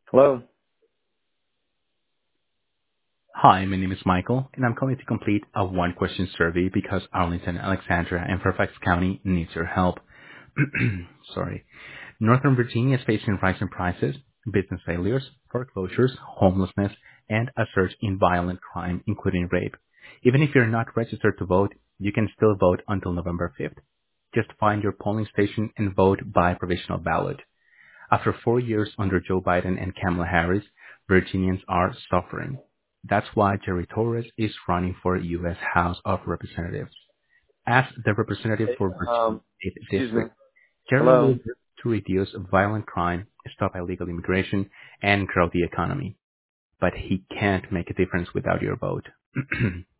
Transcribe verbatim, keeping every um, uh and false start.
Hello. Hi, my name is Michael, and I'm calling to complete a one-question survey because Arlington, Alexandria, and Fairfax County needs your help. Sorry. Northern Virginia is facing rising prices, business failures, foreclosures, homelessness, and a surge in violent crime, including rape. Even if you're not registered to vote, you can still vote until November fifth. Just find your polling station and vote by provisional ballot. After four years under Joe Biden and Kamala Harris, Virginians are suffering. That's why Jerry Torres is running for U S House of Representatives. As the representative Hey, for Virginia um, eighth excuse me. District, Jerry will Hello. work to reduce violent crime, stop illegal immigration, and grow the economy. But he can't make a difference without your vote.